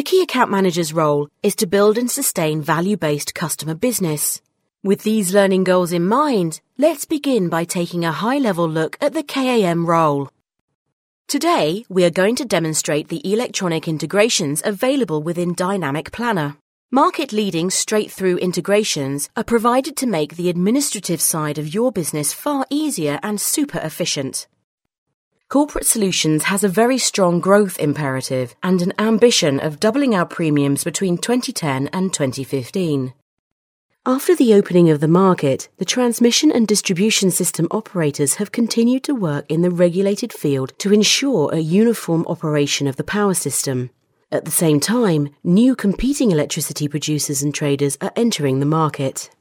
The key account manager's role is to build and sustain value-based customer business. With these learning goals in mind, let's begin by taking a high-level look at the KAM role. Today, we are going to demonstrate the electronic integrations available within Dynamic Planner. Market-leading straight-through integrations are provided to make the administrative side of your business far easier and super efficient. Corporate Solutions has a very strong growth imperative and an ambition of doubling our premiums between 2010 and 2015. After the opening of the market, the transmission and distribution system operators have continued to work in the regulated field to ensure a uniform operation of the power system. At the same time, new competing electricity producers and traders are entering the market.